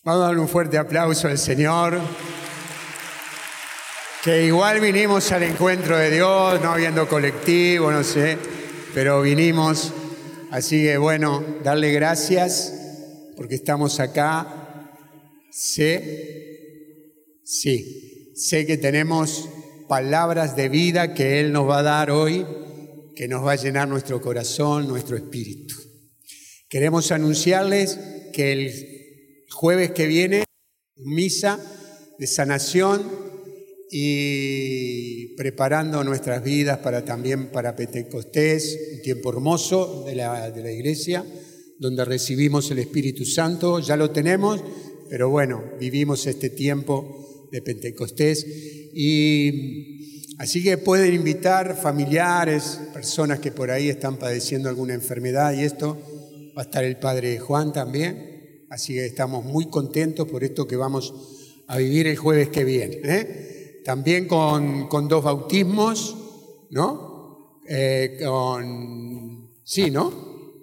Vamos a darle un fuerte aplauso al Señor, que igual vinimos al encuentro de Dios, no habiendo colectivo, no sé, pero vinimos. Así que bueno, darle gracias porque estamos acá. Sé que tenemos palabras de vida que Él nos va a dar hoy, que nos va a llenar nuestro corazón, nuestro espíritu. Queremos anunciarles que el jueves que viene, misa de sanación y preparando nuestras vidas también para Pentecostés, un tiempo hermoso de la iglesia, donde recibimos el Espíritu Santo. Ya lo tenemos, pero bueno, vivimos este tiempo de Pentecostés. Y así que pueden invitar familiares, personas que por ahí están padeciendo alguna enfermedad, y esto va a estar el Padre Juan también. Así que estamos muy contentos por esto que vamos a vivir el jueves que viene. También con 2 bautismos, ¿no? Sí, ¿no?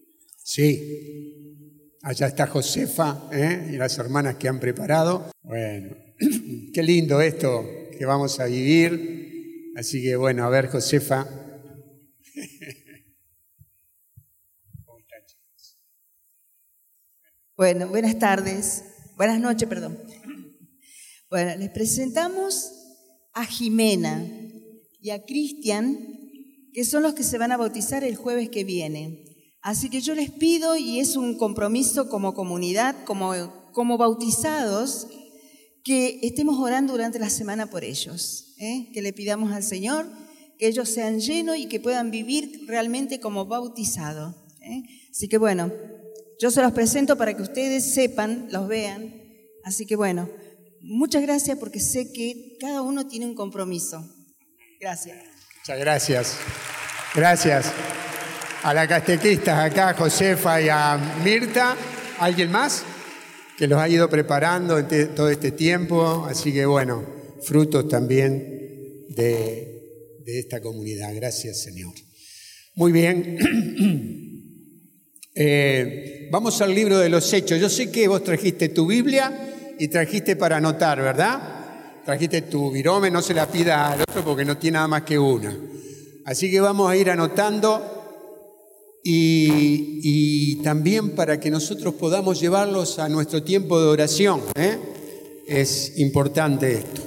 Sí. Allá está Josefa, y las hermanas que han preparado. Bueno, qué lindo esto que vamos a vivir. Así que bueno, a ver, Josefa. Bueno, buenas tardes, buenas noches, perdón. Bueno, les presentamos a Jimena y a Cristian, que son los que se van a bautizar el jueves que viene. Así que yo les pido, y es un compromiso como comunidad, como bautizados, que estemos orando durante la semana por ellos, que le pidamos al Señor que ellos sean llenos y que puedan vivir realmente como bautizados. Así que bueno, yo se los presento para que ustedes sepan, los vean. Así que bueno, muchas gracias porque sé que cada uno tiene un compromiso. Gracias. Muchas gracias. Gracias. A las catequistas acá, Josefa y a Mirta. ¿Alguien más que los ha ido preparando en todo este tiempo? Así que bueno, frutos también de esta comunidad. Gracias, Señor. Muy bien. Vamos al libro de los Hechos. Yo sé que vos trajiste tu Biblia y trajiste para anotar, ¿verdad? Trajiste tu virome, no se la pida al otro porque no tiene nada más que una. Así que vamos a ir anotando y también para que nosotros podamos llevarlos a nuestro tiempo de oración. Es importante esto.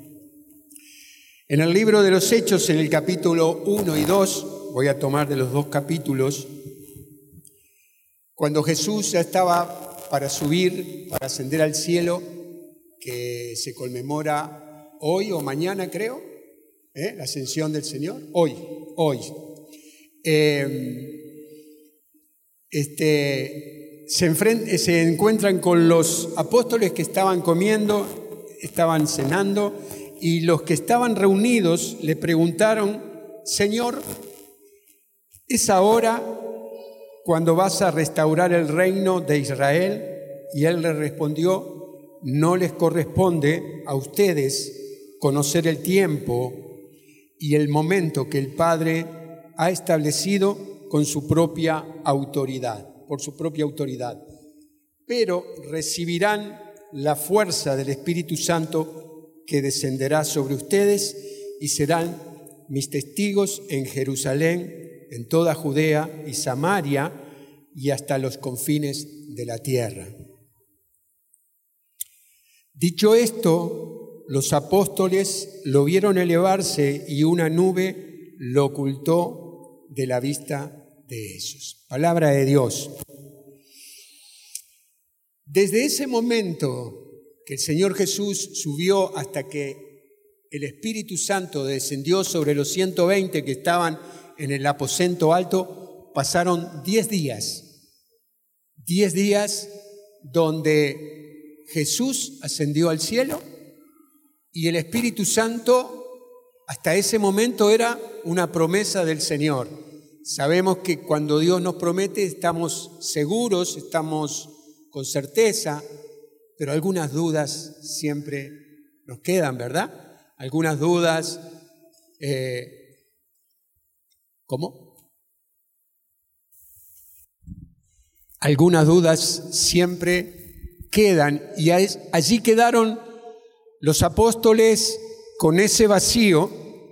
En el libro de los Hechos, en el capítulo 1 y 2, voy a tomar de los 2 capítulos, cuando Jesús ya estaba para subir, para ascender al cielo, que se conmemora hoy o mañana, creo, la ascensión del Señor, hoy. Se encuentran con los apóstoles que estaban comiendo, estaban cenando, y los que estaban reunidos le preguntaron: Señor, ¿es ahora cuando vas a restaurar el reino de Israel? Y él le respondió: no les corresponde a ustedes conocer el tiempo y el momento que el Padre ha establecido con su propia autoridad, por su propia autoridad. Pero recibirán la fuerza del Espíritu Santo que descenderá sobre ustedes y serán mis testigos en Jerusalén, en toda Judea y Samaria y hasta los confines de la tierra. Dicho esto, los apóstoles lo vieron elevarse y una nube lo ocultó de la vista de ellos. Palabra de Dios. Desde ese momento que el Señor Jesús subió hasta que el Espíritu Santo descendió sobre los 120 que estaban en el aposento alto, pasaron 10 días. 10 días donde Jesús ascendió al cielo y el Espíritu Santo hasta ese momento era una promesa del Señor. Sabemos que cuando Dios nos promete estamos seguros, estamos con certeza, pero algunas dudas siempre nos quedan, ¿verdad? Algunas dudas. ¿Cómo? Algunas dudas siempre quedan, y allí quedaron los apóstoles con ese vacío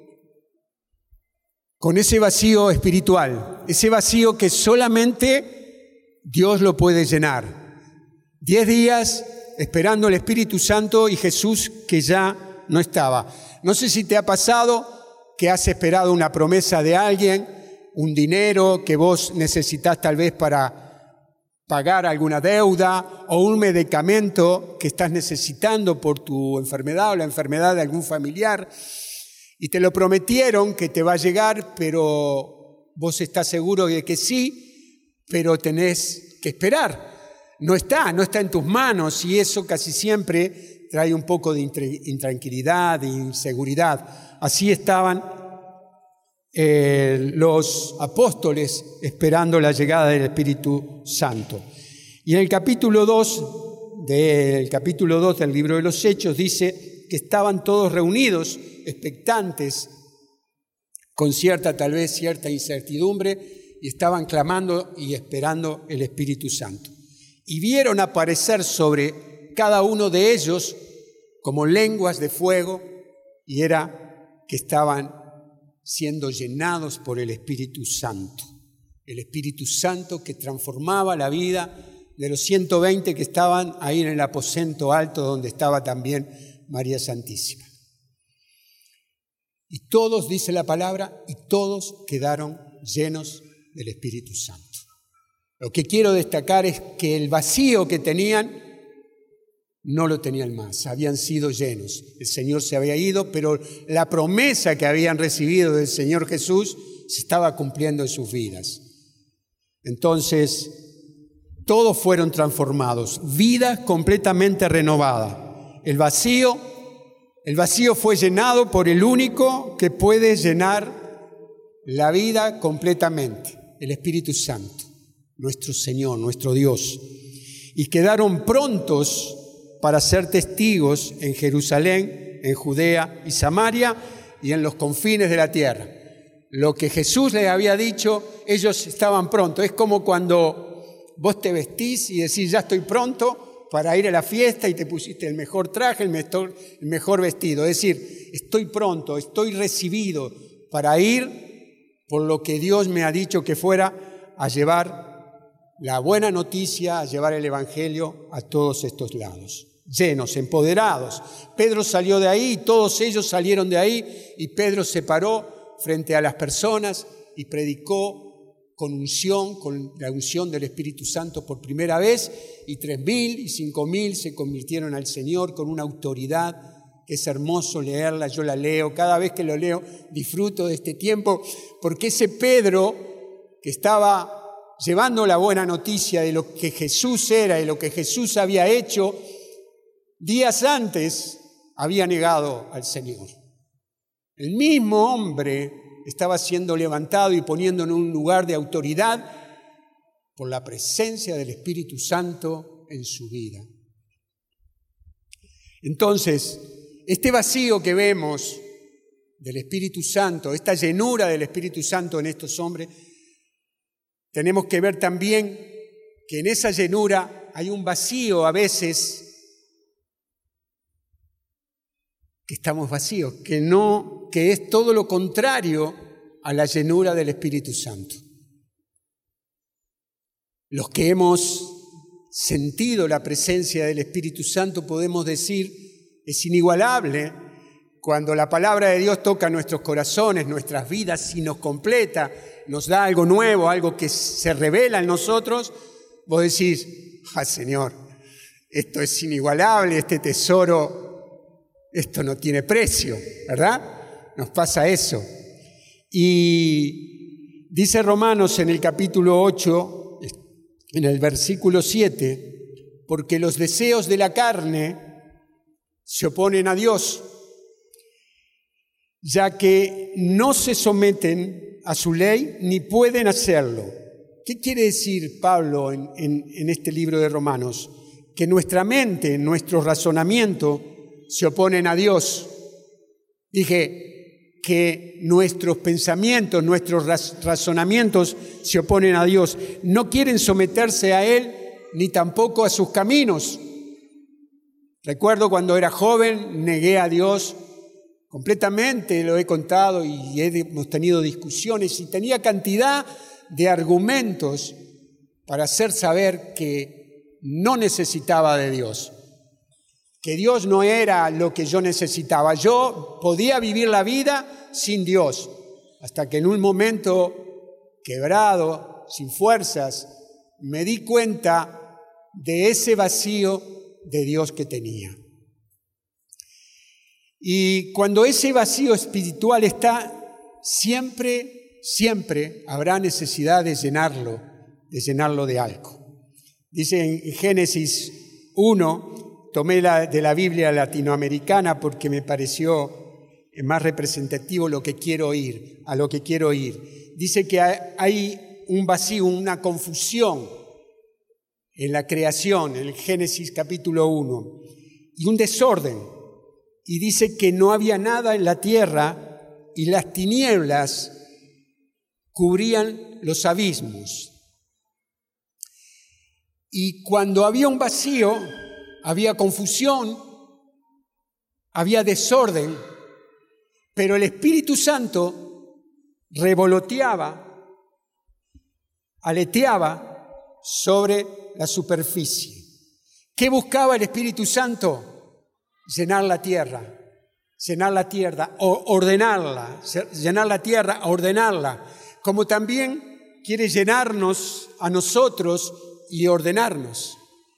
espiritual, ese vacío que solamente Dios lo puede llenar. 10 días esperando el Espíritu Santo y Jesús que ya no estaba. No sé si te ha pasado que has esperado una promesa de alguien, un dinero que vos necesitas tal vez para pagar alguna deuda o un medicamento que estás necesitando por tu enfermedad o la enfermedad de algún familiar, y te lo prometieron que te va a llegar, pero vos estás seguro de que sí, pero tenés que esperar. No está en tus manos, y eso casi siempre trae un poco de intranquilidad, de inseguridad. Así estaban los apóstoles esperando la llegada del Espíritu Santo. Y en el capítulo 2 del libro de los Hechos dice que estaban todos reunidos, expectantes, con tal vez cierta incertidumbre, y estaban clamando y esperando el Espíritu Santo. Y vieron aparecer sobre cada uno de ellos como lenguas de fuego, y era que estaban siendo llenados por el Espíritu Santo. El Espíritu Santo que transformaba la vida de los 120 que estaban ahí en el aposento alto, donde estaba también María Santísima. Y todos, dice la palabra, y todos quedaron llenos del Espíritu Santo. Lo que quiero destacar es que el vacío que tenían no lo tenían más, habían sido llenos. El Señor se había ido, pero la promesa que habían recibido del Señor Jesús se estaba cumpliendo en sus vidas. Entonces, todos fueron transformados, vida completamente renovada. El vacío fue llenado por el único que puede llenar la vida completamente, el Espíritu Santo, nuestro Señor, nuestro Dios. Y quedaron prontos para ser testigos en Jerusalén, en Judea y Samaria y en los confines de la tierra. Lo que Jesús les había dicho, ellos estaban prontos. Es como cuando vos te vestís y decís, ya estoy pronto para ir a la fiesta, y te pusiste el mejor traje, el mejor vestido. Es decir, estoy pronto, estoy recibido para ir por lo que Dios me ha dicho que fuera a llevar la buena noticia, a llevar el Evangelio a todos estos lados. Llenos, empoderados. Pedro salió de ahí, todos ellos salieron de ahí, y Pedro se paró frente a las personas y predicó con unción, con la unción del Espíritu Santo por primera vez, y 3.000 y 5.000 se convirtieron al Señor con una autoridad. Es hermoso leerla, yo la leo, cada vez que lo leo disfruto de este tiempo, porque ese Pedro que estaba llevando la buena noticia de lo que Jesús era y lo que Jesús había hecho, días antes había negado al Señor. El mismo hombre estaba siendo levantado y poniendo en un lugar de autoridad por la presencia del Espíritu Santo en su vida. Entonces, este vacío que vemos del Espíritu Santo, esta llenura del Espíritu Santo en estos hombres, tenemos que ver también que en esa llenura hay un vacío a veces, que estamos vacíos, que es todo lo contrario a la llenura del Espíritu Santo. Los que hemos sentido la presencia del Espíritu Santo podemos decir, es inigualable cuando la palabra de Dios toca nuestros corazones, nuestras vidas, y nos completa, nos da algo nuevo, algo que se revela en nosotros. Vos decís, Señor, esto es inigualable, este tesoro, esto no tiene precio, ¿verdad? Nos pasa eso. Y dice Romanos en el capítulo 8, en el versículo 7, porque los deseos de la carne se oponen a Dios, ya que no se someten a su ley ni pueden hacerlo. ¿Qué quiere decir Pablo en este libro de Romanos? Que nuestra mente, nuestro razonamiento se oponen a Dios. Dije que nuestros pensamientos, nuestros razonamientos se oponen a Dios. No quieren someterse a Él ni tampoco a sus caminos. Recuerdo cuando era joven, negué a Dios completamente, lo he contado y hemos tenido discusiones y tenía cantidad de argumentos para hacer saber que no necesitaba de Dios, que Dios no era lo que yo necesitaba. Yo podía vivir la vida sin Dios, hasta que en un momento quebrado, sin fuerzas, me di cuenta de ese vacío de Dios que tenía. Y cuando ese vacío espiritual está, siempre habrá necesidad de llenarlo de algo. Dice en Génesis 1, tomé de la Biblia latinoamericana porque me pareció más representativo a lo que quiero ir. Dice que hay un vacío, una confusión en la creación, en el Génesis capítulo 1, y un desorden. Y dice que no había nada en la tierra y las tinieblas cubrían los abismos. Y cuando había un vacío, había confusión, había desorden, pero el Espíritu Santo revoloteaba, aleteaba sobre la superficie. ¿Qué buscaba el Espíritu Santo? Llenar la tierra, ordenarla, llenar la tierra, ordenarla, como también quiere llenarnos a nosotros y ordenarnos.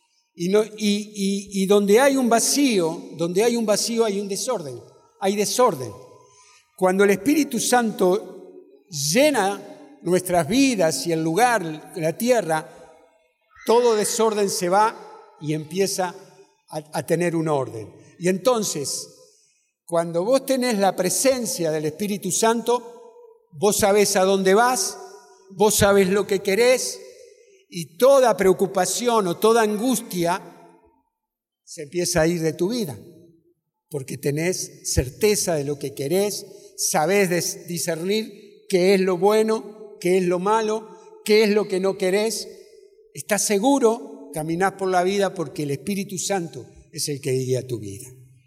Y donde hay un vacío hay un desorden, hay desorden. Cuando el Espíritu Santo llena nuestras vidas y el lugar, la tierra, todo desorden se va y empieza a tener un orden. Y entonces, cuando vos tenés la presencia del Espíritu Santo, vos sabés a dónde vas, vos sabés lo que querés, y toda preocupación o toda angustia se empieza a ir de tu vida, porque tenés certeza de lo que querés, sabés discernir qué es lo bueno, qué es lo malo, qué es lo que no querés. Estás seguro, caminás por la vida porque el Espíritu Santo es el que guía tu vida.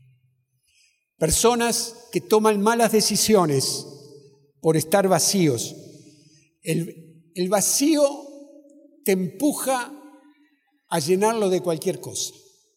Personas que toman malas decisiones por estar vacíos. El vacío te empuja a llenarlo de cualquier cosa.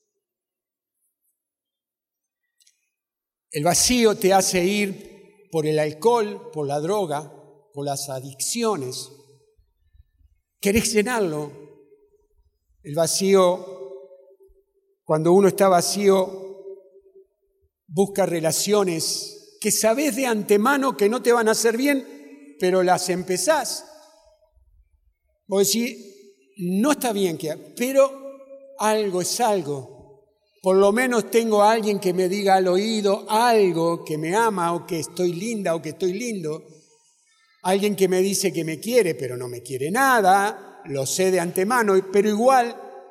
El vacío te hace ir por el alcohol, por la droga, por las adicciones. Querés llenarlo. El vacío, cuando uno está vacío, busca relaciones que sabés de antemano que no te van a hacer bien, pero las empezás. Vos decís, no está bien, pero algo es algo. Por lo menos tengo a alguien que me diga al oído algo, que me ama o que estoy linda o que estoy lindo. Alguien que me dice que me quiere, pero no me quiere nada, lo sé de antemano, pero igual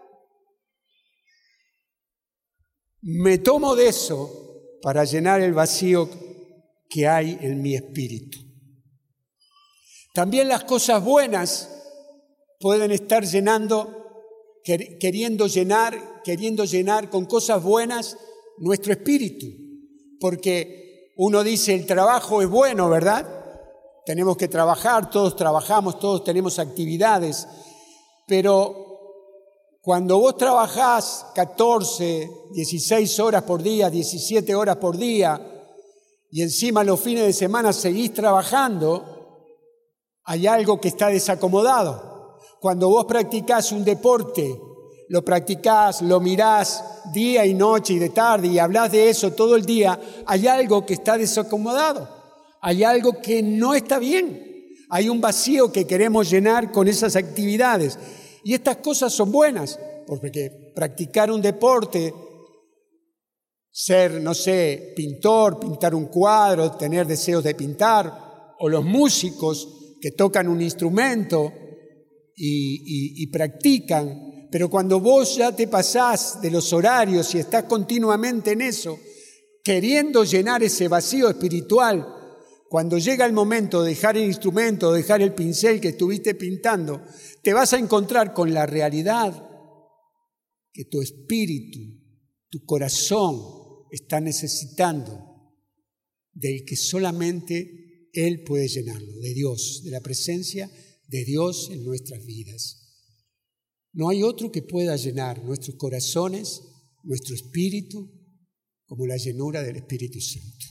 me tomo de eso para llenar el vacío que hay en mi espíritu. También las cosas buenas pueden estar queriendo llenar con cosas buenas nuestro espíritu, porque uno dice el trabajo es bueno, ¿verdad? Tenemos que trabajar, todos trabajamos, todos tenemos actividades, pero cuando vos trabajás 14, 16 horas por día, 17 horas por día, y encima los fines de semana seguís trabajando, hay algo que está desacomodado. Cuando vos practicás un deporte, lo practicás, lo mirás día y noche y de tarde y hablás de eso todo el día, hay algo que está desacomodado, hay algo que no está bien, hay un vacío que queremos llenar con esas actividades. Y estas cosas son buenas, porque practicar un deporte, ser, no sé, pintor, pintar un cuadro, tener deseos de pintar, o los músicos que tocan un instrumento y practican, pero cuando vos ya te pasás de los horarios y estás continuamente en eso, queriendo llenar ese vacío espiritual, cuando llega el momento de dejar el instrumento, dejar el pincel que estuviste pintando, te vas a encontrar con la realidad que tu espíritu, tu corazón está necesitando del que solamente Él puede llenarlo, de Dios, de la presencia de Dios en nuestras vidas. No hay otro que pueda llenar nuestros corazones, nuestro espíritu, como la llenura del Espíritu Santo.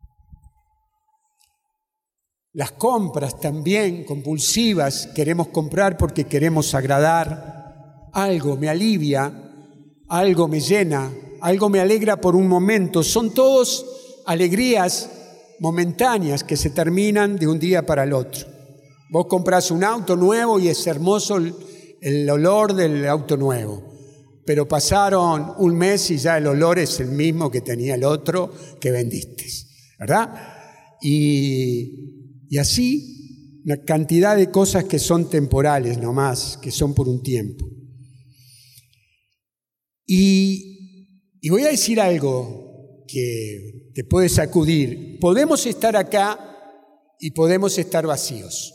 Las compras también compulsivas, queremos comprar porque queremos agradar. Algo me alivia, algo me llena, algo me alegra por un momento. Son todos alegrías momentáneas que se terminan de un día para el otro. Vos comprás un auto nuevo y es hermoso el olor del auto nuevo, pero pasaron un mes y ya el olor es el mismo que tenía el otro que vendiste, ¿verdad? Y así una cantidad de cosas que son temporales nomás, que son por un tiempo. Y voy a decir algo que te puede sacudir. Podemos estar acá y podemos estar vacíos.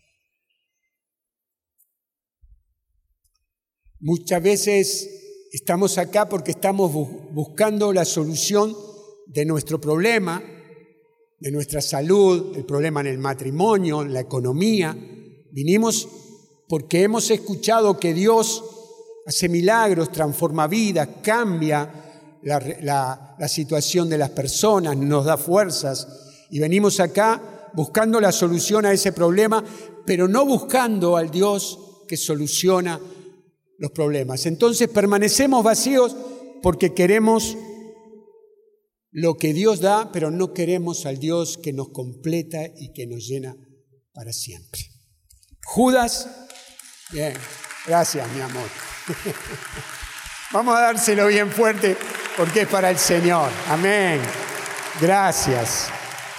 Muchas veces estamos acá porque estamos buscando la solución de nuestro problema, de nuestra salud, el problema en el matrimonio, en la economía. Vinimos porque hemos escuchado que Dios hace milagros, transforma vidas, cambia la situación de las personas, nos da fuerzas. Y venimos acá buscando la solución a ese problema, pero no buscando al Dios que soluciona los problemas. Entonces permanecemos vacíos porque queremos lo que Dios da, pero no queremos al Dios que nos completa y que nos llena para siempre. Judas, bien, gracias mi amor. Vamos a dárselo bien fuerte porque es para el Señor. Amén. Gracias.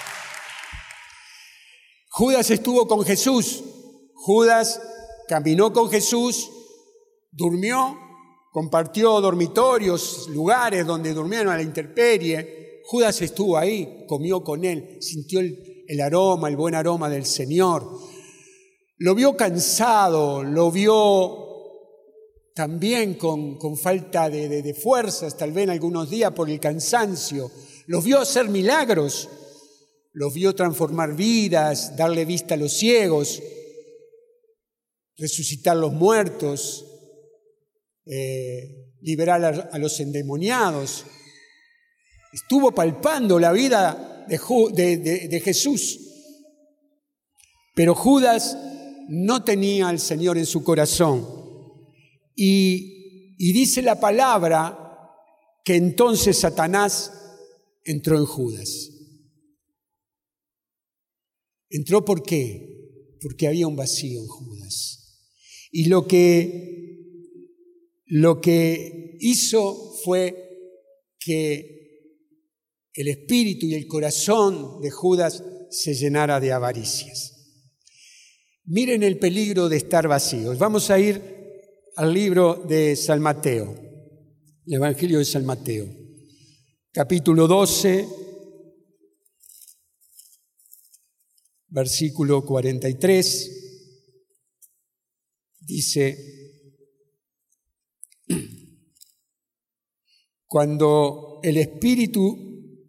Judas estuvo con Jesús. Judas caminó con Jesús, durmió, compartió dormitorios, lugares donde durmieron a la intemperie. Judas estuvo ahí, comió con él, sintió el aroma, el buen aroma del Señor. Lo vio cansado, lo vio también con falta de fuerzas, tal vez en algunos días por el cansancio. Los vio hacer milagros, los vio transformar vidas, darle vista a los ciegos, resucitar los muertos, liberar a los endemoniados. Estuvo palpando la vida de Jesús. Pero Judas no tenía al Señor en su corazón. Y dice la palabra que entonces Satanás entró en Judas. ¿Entró por qué? Porque había un vacío en Judas. Y lo que hizo fue que el espíritu y el corazón de Judas se llenara de avaricias. Miren el peligro de estar vacíos. Vamos a ir al libro de San Mateo, el Evangelio de San Mateo, capítulo 12, versículo 43, dice: cuando el espíritu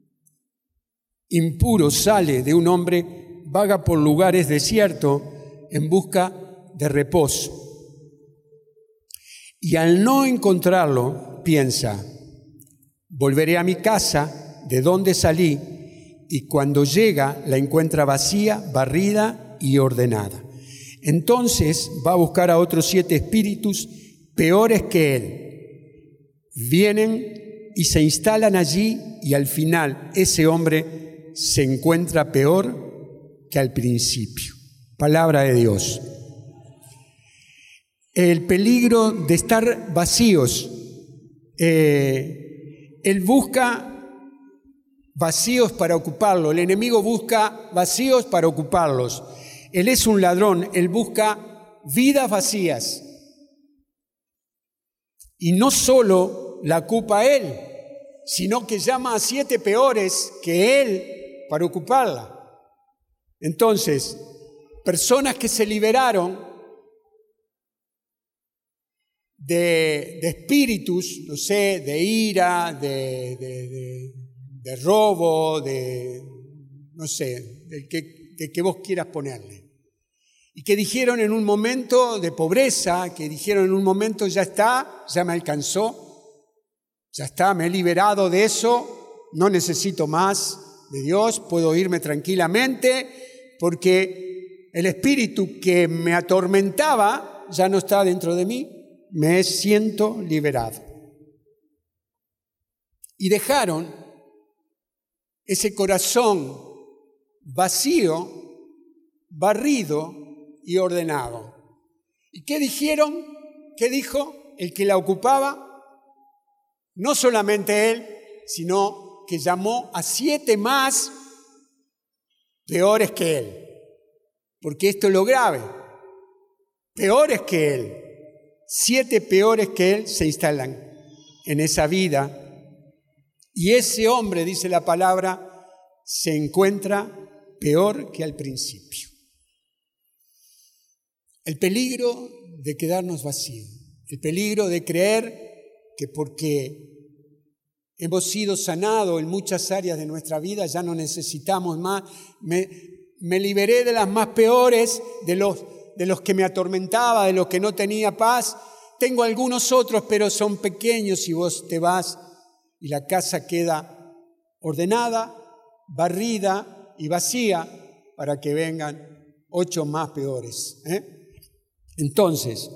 impuro sale de un hombre, vaga por lugares desiertos en busca de reposo. Y al no encontrarlo, piensa: volveré a mi casa de donde salí, y cuando llega la encuentra vacía, barrida y ordenada. Entonces va a buscar a otros 7 espíritus peores que él. Vienen y se instalan allí, y al final ese hombre se encuentra peor que al principio. Palabra de Dios. El peligro de estar vacíos. Él busca vacíos para ocuparlo. El enemigo busca vacíos para ocuparlos. Él es un ladrón. Él busca vidas vacías. Y no solo la ocupa él, sino que llama a 7 peores que él para ocuparla. Entonces, personas que se liberaron de espíritus, no sé, de ira, de robo, no sé, de que vos quieras ponerle. Y que dijeron en un momento de pobreza, que dijeron en un momento, ya está, ya me alcanzó, ya está, me he liberado de eso, no necesito más de Dios, puedo irme tranquilamente, porque el espíritu que me atormentaba ya no está dentro de mí, me siento liberado. Y dejaron ese corazón vacío, barrido y ordenado. ¿Y qué dijeron? ¿Qué dijo el que la ocupaba? No solamente él, sino que llamó a 7 más peores que él. Porque esto es lo grave. Peores que él. 7 peores que él se instalan en esa vida. Y ese hombre, dice la palabra, se encuentra peor que al principio. El peligro de quedarnos vacíos, el peligro de creer que porque hemos sido sanados en muchas áreas de nuestra vida ya no necesitamos más. Me liberé de las más peores, de los que me atormentaba, de los que no tenía paz. Tengo algunos otros, pero son pequeños y vos te vas y la casa queda ordenada, barrida y vacía para que vengan 8 más peores. Entonces,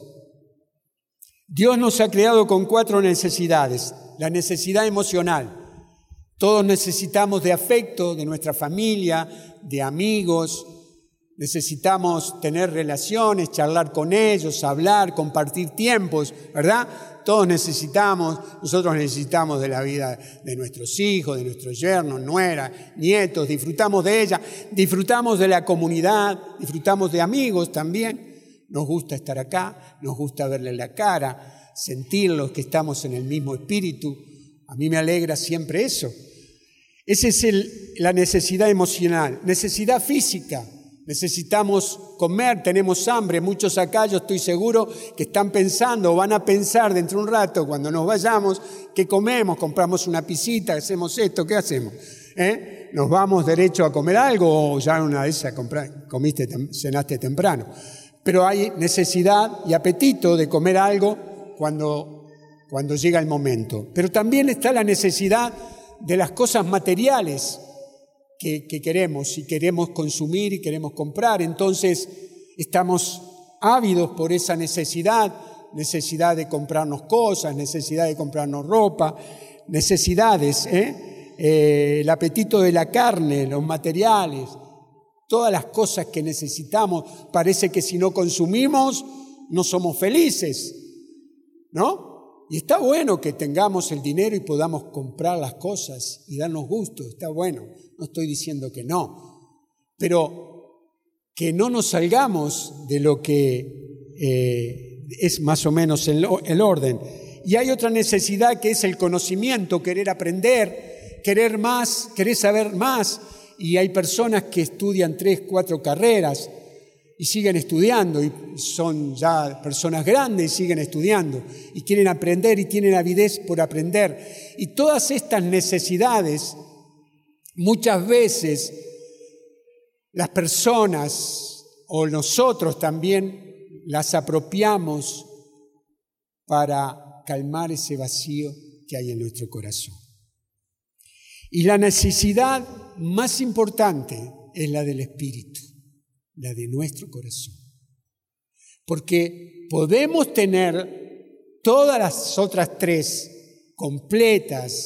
Dios nos ha creado con 4 necesidades. La necesidad emocional. Todos necesitamos de afecto, de nuestra familia, de amigos. Necesitamos tener relaciones, charlar con ellos, hablar, compartir tiempos, ¿verdad? Todos nosotros necesitamos de la vida de nuestros hijos, de nuestros yernos, nueras, nietos, disfrutamos de ella, disfrutamos de la comunidad, disfrutamos de amigos también. Nos gusta estar acá, nos gusta verle la cara, sentirlos que estamos en el mismo espíritu. A mí me alegra siempre eso. Esa es la necesidad emocional. Necesidad física. Necesitamos comer, tenemos hambre. Muchos acá, yo estoy seguro que están pensando o van a pensar dentro de un rato, cuando nos vayamos, ¿qué comemos? ¿Compramos una pisita? ¿Hacemos esto? ¿Qué hacemos? ¿Nos vamos derecho a comer algo o ya una de esas cenaste temprano? Pero hay necesidad y apetito de comer algo cuando llega el momento. Pero también está la necesidad de las cosas materiales que queremos y queremos consumir y queremos comprar. Entonces estamos ávidos por esa necesidad de comprarnos cosas, necesidad de comprarnos ropa, necesidades, el apetito de la carne, los materiales. Todas las cosas que necesitamos, parece que si no consumimos no somos felices, ¿no? Y está bueno que tengamos el dinero y podamos comprar las cosas y darnos gusto, está bueno, no estoy diciendo que no, pero que no nos salgamos de lo que es más o menos el orden. Y hay otra necesidad que es el conocimiento, querer aprender, querer más, querer saber más. Y hay personas que estudian 3, 4 carreras y siguen estudiando y son ya personas grandes y siguen estudiando y quieren aprender y tienen avidez por aprender. Y todas estas necesidades, muchas veces las personas o nosotros también las apropiamos para calmar ese vacío que hay en nuestro corazón. Y la necesidad más importante es la del espíritu, la de nuestro corazón. Porque podemos tener todas las otras 3 completas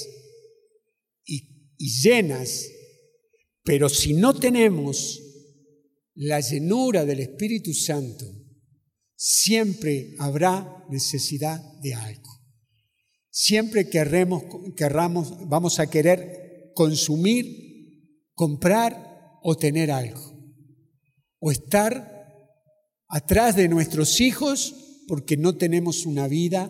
y llenas, pero si no tenemos la llenura del Espíritu Santo, siempre habrá necesidad de algo. Siempre vamos a querer consumir, comprar o tener algo. O estar atrás de nuestros hijos porque no tenemos una vida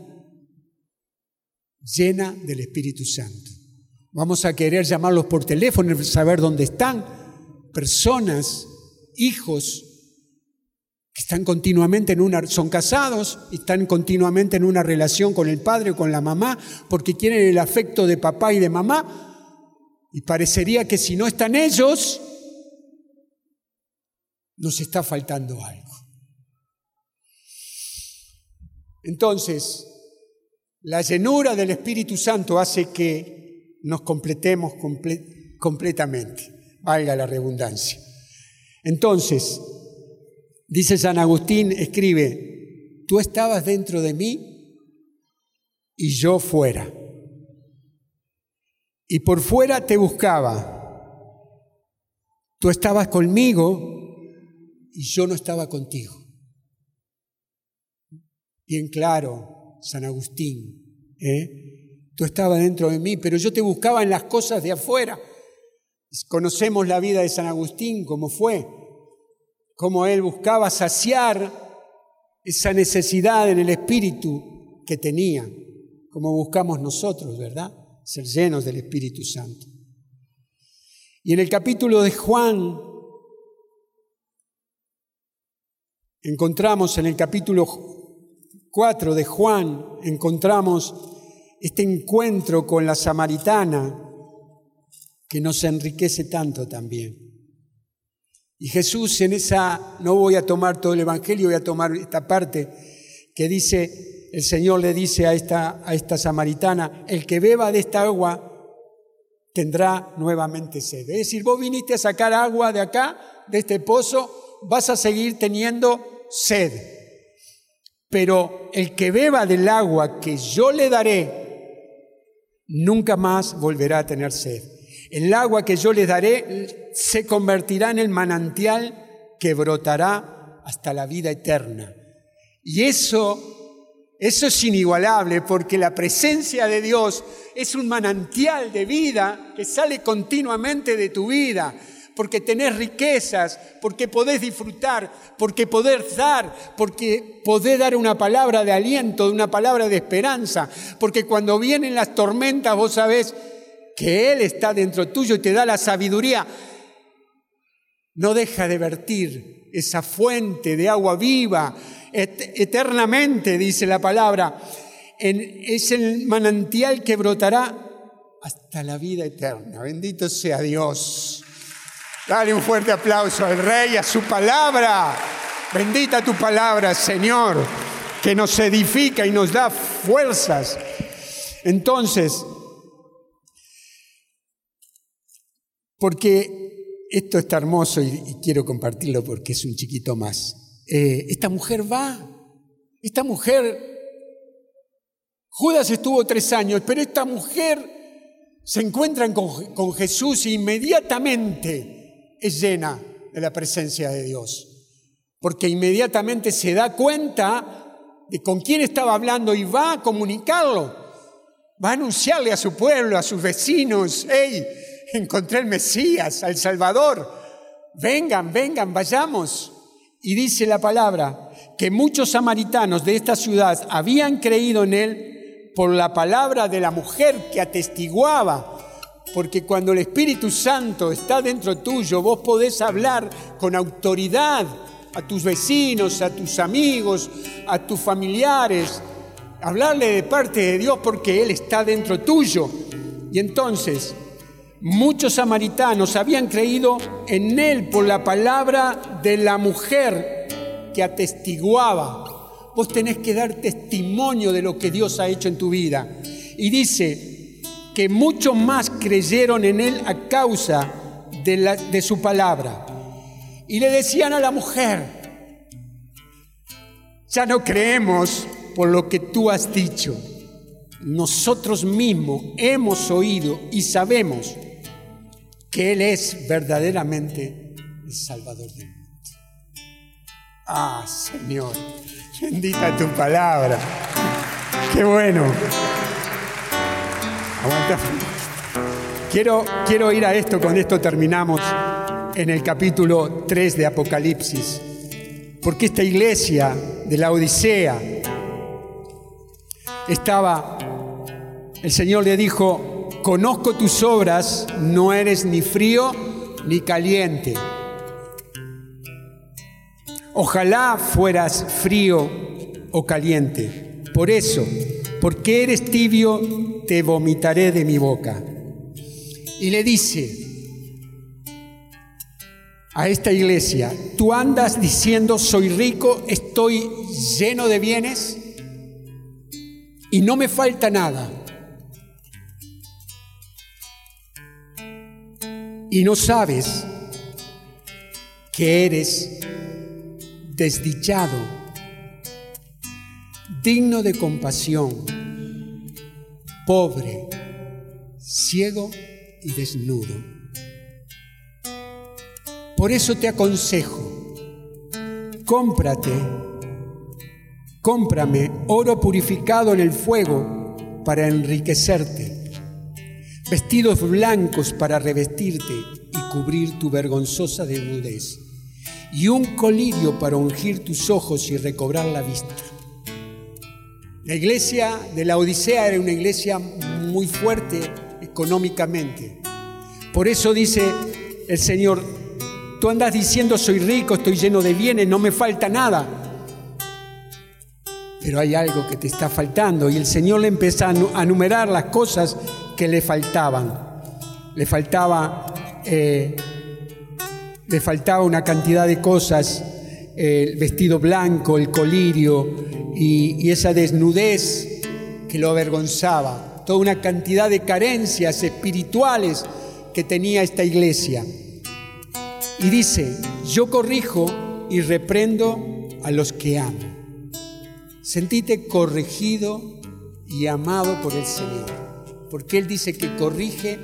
llena del Espíritu Santo. Vamos a querer llamarlos por teléfono, saber dónde están. Personas, hijos que están continuamente son casados y están continuamente en una relación con el padre o con la mamá porque quieren el afecto de papá y de mamá, y parecería que si no están ellos, nos está faltando algo. Entonces, la llenura del Espíritu Santo hace que nos completemos completamente, valga la redundancia. Entonces, dice San Agustín, escribe, tú estabas dentro de mí y yo fuera. Y por fuera te buscaba. Tú estabas conmigo y yo no estaba contigo. Bien claro, San Agustín, tú estabas dentro de mí, pero yo te buscaba en las cosas de afuera. Conocemos la vida de San Agustín, cómo fue, cómo él buscaba saciar esa necesidad en el espíritu que tenía, como buscamos nosotros, ¿verdad? Ser llenos del Espíritu Santo. Y en el capítulo de Juan, encontramos en el capítulo 4 de Juan, encontramos este encuentro con la samaritana que nos enriquece tanto también. Y Jesús no voy a tomar todo el Evangelio, voy a tomar esta parte que dice, el Señor le dice a esta samaritana, el que beba de esta agua tendrá nuevamente sed. Es decir, vos viniste a sacar agua de acá, de este pozo, vas a seguir teniendo sed. Pero el que beba del agua que yo le daré, nunca más volverá a tener sed. El agua que yo les daré se convertirá en el manantial que brotará hasta la vida eterna. Y eso es inigualable, porque la presencia de Dios es un manantial de vida que sale continuamente de tu vida, porque tenés riquezas, porque podés disfrutar, porque podés dar, porque podés dar una palabra de aliento, una palabra de esperanza, porque cuando vienen las tormentas vos sabés que Él está dentro tuyo y te da la sabiduría. No deja de vertir esa fuente de agua viva, eternamente, dice la palabra, es el manantial que brotará hasta la vida eterna. Bendito sea Dios. Dale un fuerte aplauso al Rey, a su palabra. Bendita tu palabra, Señor, que nos edifica y nos da fuerzas. Entonces, porque esto está hermoso y quiero compartirlo porque es un chiquito más. Esta mujer, Judas estuvo 3 años, pero esta mujer se encuentra con Jesús e inmediatamente es llena de la presencia de Dios, porque inmediatamente se da cuenta de con quién estaba hablando y va a comunicarlo, va a anunciarle a su pueblo, a sus vecinos, ¡hey! Encontré el Mesías, al Salvador, vengan, vayamos. Y dice la palabra que muchos samaritanos de esta ciudad habían creído en él por la palabra de la mujer que atestiguaba, porque cuando el Espíritu Santo está dentro tuyo, vos podés hablar con autoridad a tus vecinos, a tus amigos, a tus familiares, hablarle de parte de Dios porque Él está dentro tuyo. Y entonces, muchos samaritanos habían creído en él por la palabra de la mujer que atestiguaba. Vos tenés que dar testimonio de lo que Dios ha hecho en tu vida. Y dice que muchos más creyeron en él a causa de su palabra. Y le decían a la mujer, ya no creemos por lo que tú has dicho. Nosotros mismos hemos oído y sabemos que Él es verdaderamente el Salvador del mundo. Ah, Señor, bendita tu palabra. Qué bueno. Aguanta. Quiero ir a esto, con esto terminamos en el capítulo 3 de Apocalipsis, porque esta iglesia de la Odisea el Señor le dijo, conozco tus obras, no eres ni frío ni caliente. Ojalá fueras frío o caliente. Por eso, porque eres tibio, te vomitaré de mi boca. Y le dice a esta iglesia: tú andas diciendo soy rico, estoy lleno de bienes y no me falta nada. Y no sabes que eres desdichado, digno de compasión, pobre, ciego y desnudo. Por eso te aconsejo, cómprame oro purificado en el fuego para enriquecerte, vestidos blancos para revestirte y cubrir tu vergonzosa desnudez, y un colirio para ungir tus ojos y recobrar la vista. La iglesia de la Odisea era una iglesia muy fuerte económicamente. Por eso dice el Señor: tú andas diciendo soy rico, estoy lleno de bienes, no me falta nada. Pero hay algo que te está faltando. Y el Señor le empieza a enumerar las cosas que le faltaban. Le faltaba una cantidad de cosas, el vestido blanco, el colirio y esa desnudez que lo avergonzaba. Toda una cantidad de carencias espirituales que tenía esta iglesia. Y dice: yo corrijo y reprendo a los que amo. Sentite corregido y amado por el Señor, porque Él dice que corrige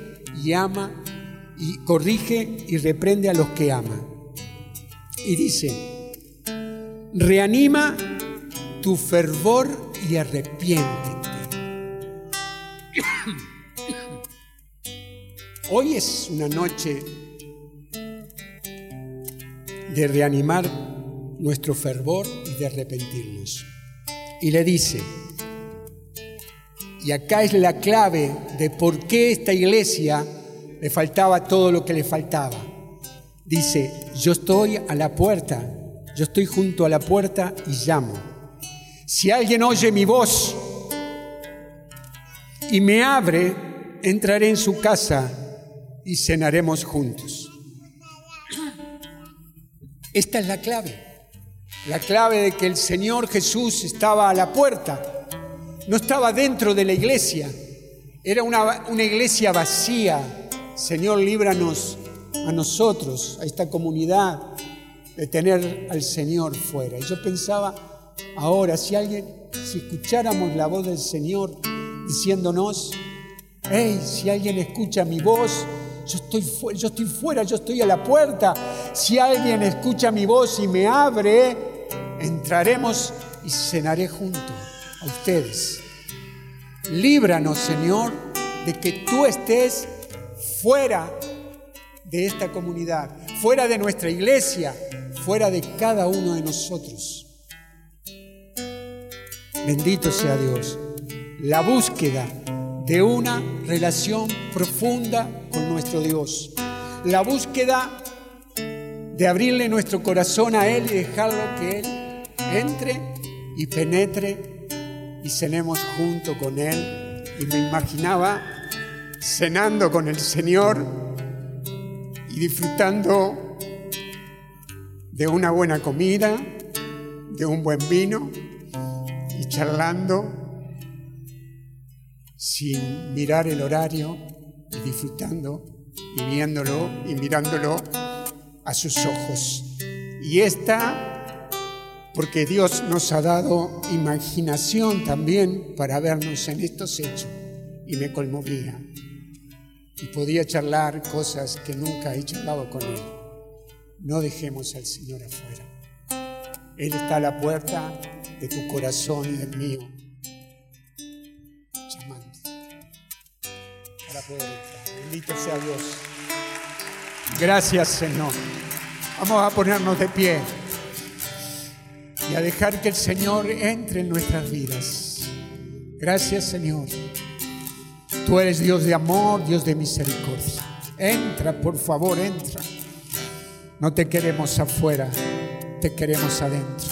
y reprende a los que ama. Y dice: reanima tu fervor y arrepiéntete. Hoy es una noche de reanimar nuestro fervor y de arrepentirnos. Y le dice, y acá es la clave de por qué esta iglesia le faltaba todo lo que le faltaba. Dice: yo estoy a la puerta, yo estoy junto a la puerta y llamo. Si alguien oye mi voz y me abre, entraré en su casa y cenaremos juntos. Esta es la clave de que el Señor Jesús estaba a la puerta, no estaba dentro de la iglesia, era una iglesia vacía. Señor, líbranos a nosotros, a esta comunidad, de tener al Señor fuera. Y yo pensaba, ahora, si escucháramos la voz del Señor diciéndonos: hey, si alguien escucha mi voz, yo estoy fuera, yo estoy a la puerta. Si alguien escucha mi voz y me abre, entraremos y cenaré junto a ustedes. Líbranos, Señor, de que tú estés fuera de esta comunidad, fuera de nuestra iglesia, fuera de cada uno de nosotros. Bendito sea Dios. La búsqueda de una relación profunda con nuestro Dios. La búsqueda de abrirle nuestro corazón a Él y dejarlo que Él entre y penetre y cenemos junto con Él. Y me imaginaba cenando con el Señor y disfrutando de una buena comida, de un buen vino y charlando sin mirar el horario y disfrutando y viéndolo y mirándolo a sus ojos. Y porque Dios nos ha dado imaginación también para vernos en estos hechos, y me conmovía y podía charlar cosas que nunca he charlado con Él. No dejemos al Señor afuera. Él está a la puerta de tu corazón y del mío, llamando para poder entrar. Bendito sea Dios. Gracias, Señor. Vamos a ponernos de pie y a dejar que el Señor entre en nuestras vidas. Gracias, Señor. Tú eres Dios de amor, Dios de misericordia. Entra, por favor, entra. No te queremos afuera. te queremos adentro.